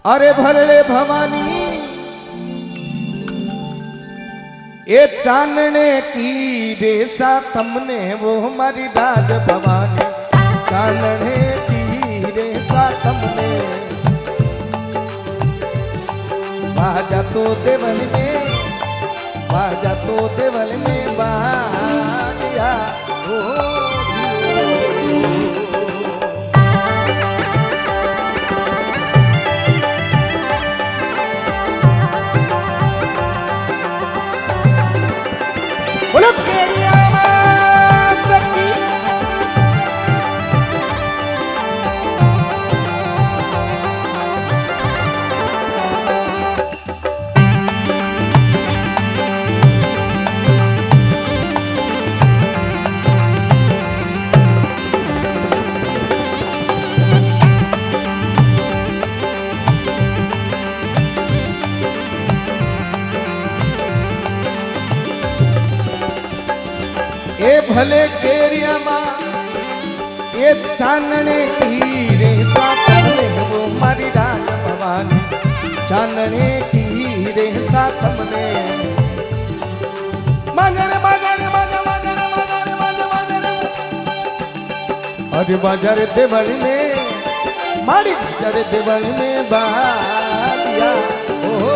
अरे भले भवानी ये चांदने की रेशा तमने वो हमारी राज भवानी चांदने की रेशा तमने बाजा तो देवल में बाजा ओ ये भले केरिया माँ ये चांदने की रेशा तमने वो मारी राज भवानी चांदने की रेशा तमने मगर मगर मगर मगर मगर मगर मगर अरे बाजार देवल में मारी बाजार देवल में बादिया ओ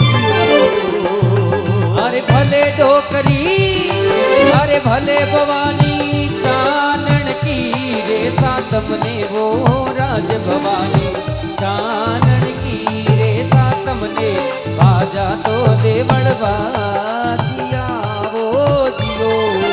अरे भले डोकरी अरे भले भवानी चानन की रेशा तमने वो राज भवानी चानन की रेशा तमने बाजा तो देवल बासिया वो जियो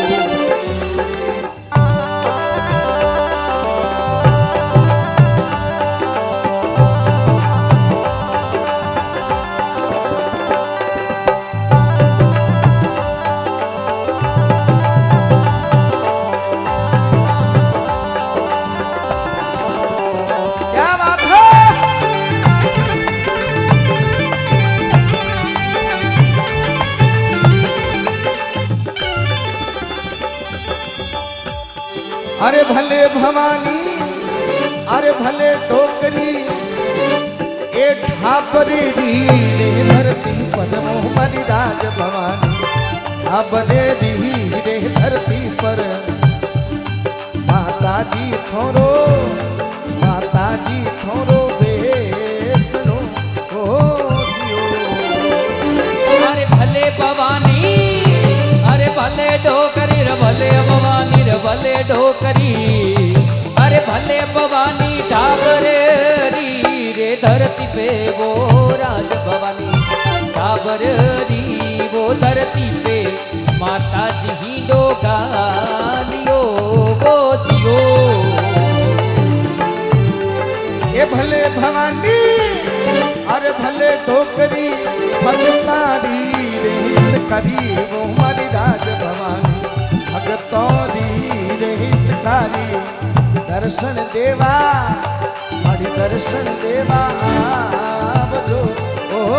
अरे भले भवानी अरे भले डोकरी ए ठाकरी रे धरती पर मोहम्मदी राज भवानी ठाबने दी रे धरती पर माता जी थोरो बेसनो ओ अरे भले भवानी अरे भले डोकरी रे भले भवानी रे भले डोकरी अरे भले भवानी ठाबरे री रे धरती पे वो राज भवानी ठाबर री वो धरती पे माता जी ही डोगालियो वो जियो ये भले भवानी अरे भले डोकरी भगतारी रे करी वो हमारी राज भवानी भगतौरी रहित कारी दर्शन देवा हरि दर्शन देवा आवजो ओ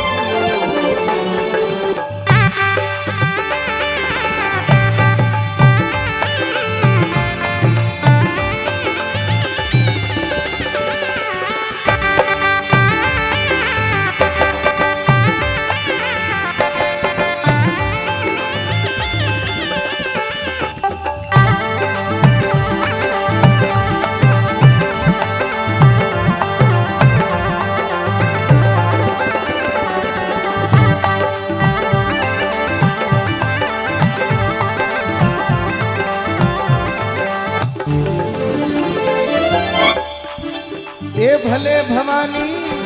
ये भले भवानी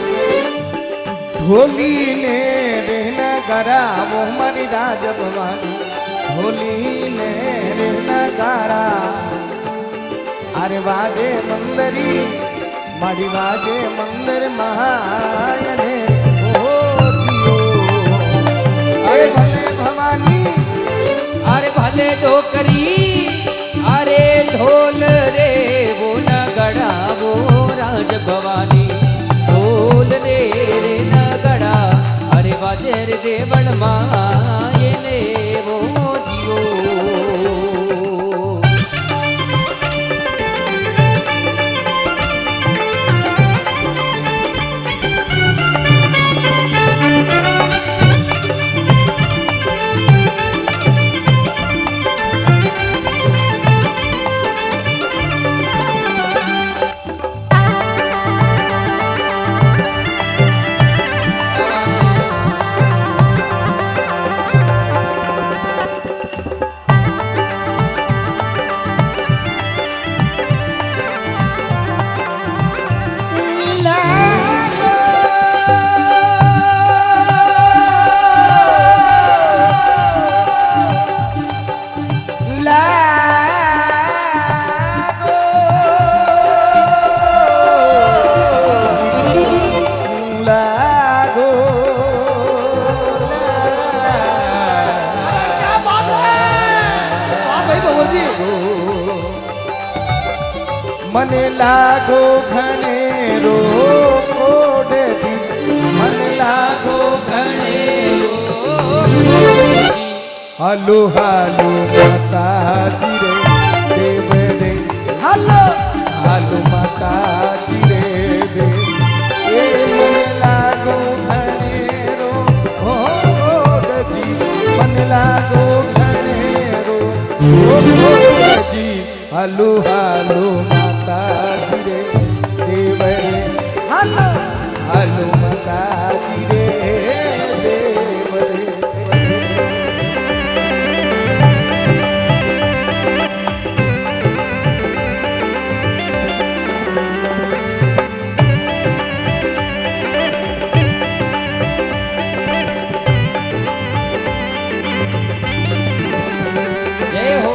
ढोली ने रहना गारा वो हमारी राज भवानी ढोली ने रहना गारा अरे वाजे मंदरी माड़ी वाजे मंदिर महायने ओ दियो अरे भले भवानी अरे भले डोकरी अरे ढोल रे वो नगड़ा वो राज भवानी ढोल रे रे नगड़ा अरे बाजे रे देवल माये ने वो जियो મને લાગો ઘણેરો કોડજી મને લાગો ઘણેરો હાલો હાલો માતાજી રે દેવ રે હાલો હાલો માતાજી રે દેવ એ મને લાગો ઘણેરો કોડજી મને લાગો ઘણેરો કોડજી હાલો હાલો માતાજી રે દેવ રે હાલો હાલો માતાજી રે દેવ રે જય હો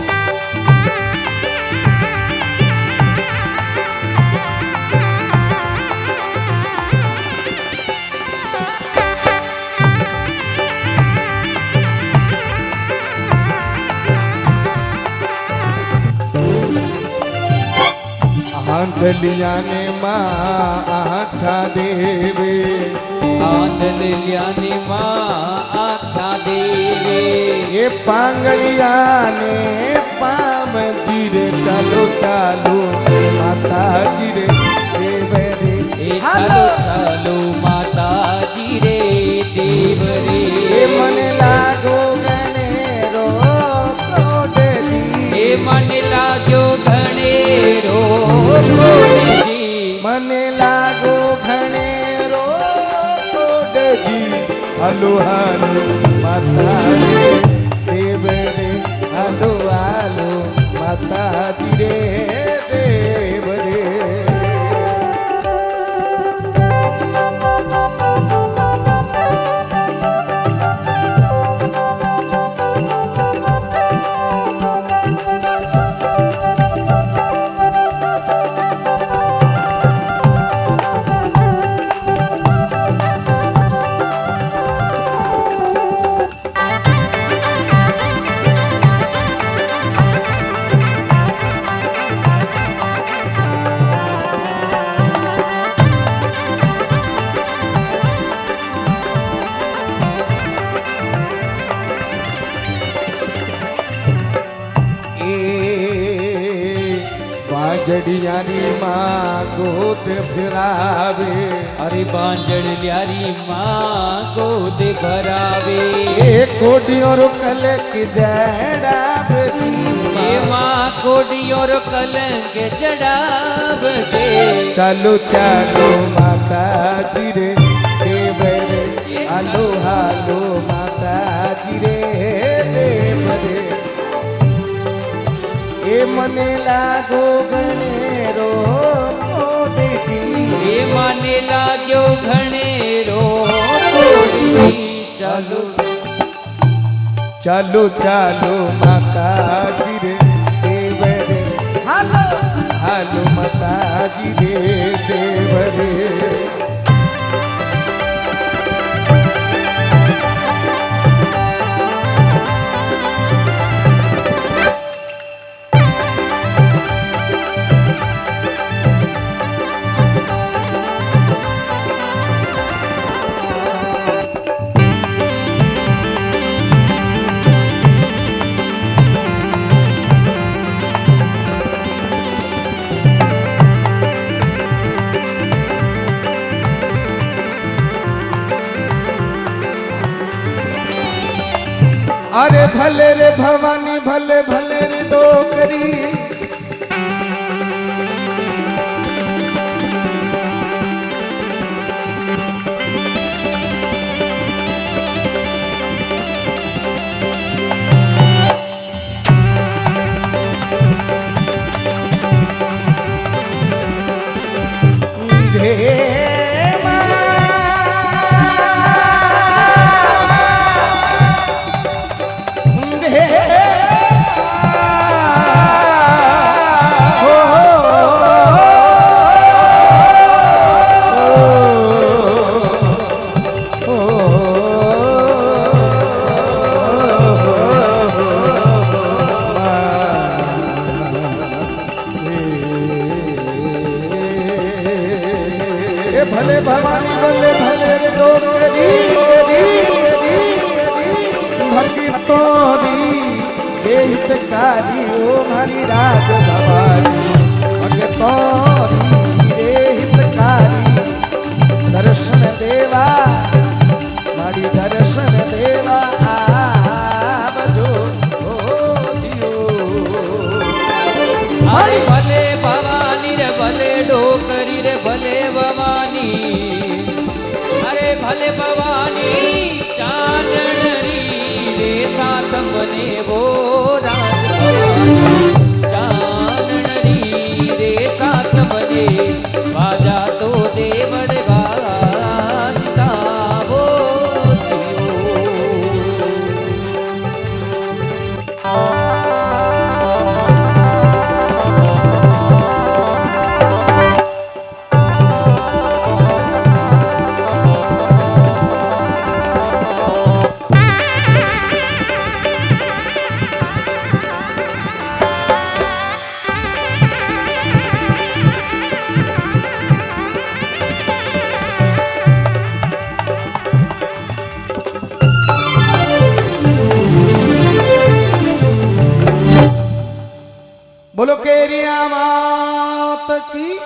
આંધલિયા ને માં આઠા દેવે આંધલિયાની માં આખ્યા દેવે એ પાંગળિયા ને પામજી રે ચાલો ચાલો માતાજી રે દેવ રે એ ચાલો ચાલો માતાજી રે દેવ રે એ મને લાગો ગણેરો કોડજી એ મને લાગ્યો ઘણેરો કોડજી મને લાગો ઘણેરો કોડજી હાલો હાલો માતાજી દેવ રે હાલો હાલો માતાજી રે દેવ રે જડિયાની માં ગોદ ફેરાવે અરે બાંજણ લ્યારી માં ગોદ ભરાવે એ કોડિયો કલક જડાવજી એમાં કોડિયોર કલંક ચડાવજે ચાલો ચાલો માતાજી રે દેવ રે હાલો હાલો માતાજી રે દેવ રે એ મને લાગો ગણેરો કોડજી એ મને લાગ્યો ઘણેરો કોડી ચાલો ચાલો ચાલો માતાજી રે દેવ રે હાલો હાલો માતાજી રે દેવ રે अरे भले रे भवानी भले भले रे डोकरी डोकरी भक्तो रे हितकारी ओ मारी राज भवानी भक्तो रे हितकारी दर्शन देवा मारी दर्शन देवा आवजो जियो अरे भले भवानी रे भले डोकरी रे भले भवानी अरे भले भवानी चांदनी रे साथ बने वो राज भवानी चांदनी रे साथ बने बाजा तो देवड़ बाजता वो बोलो केरिया मात की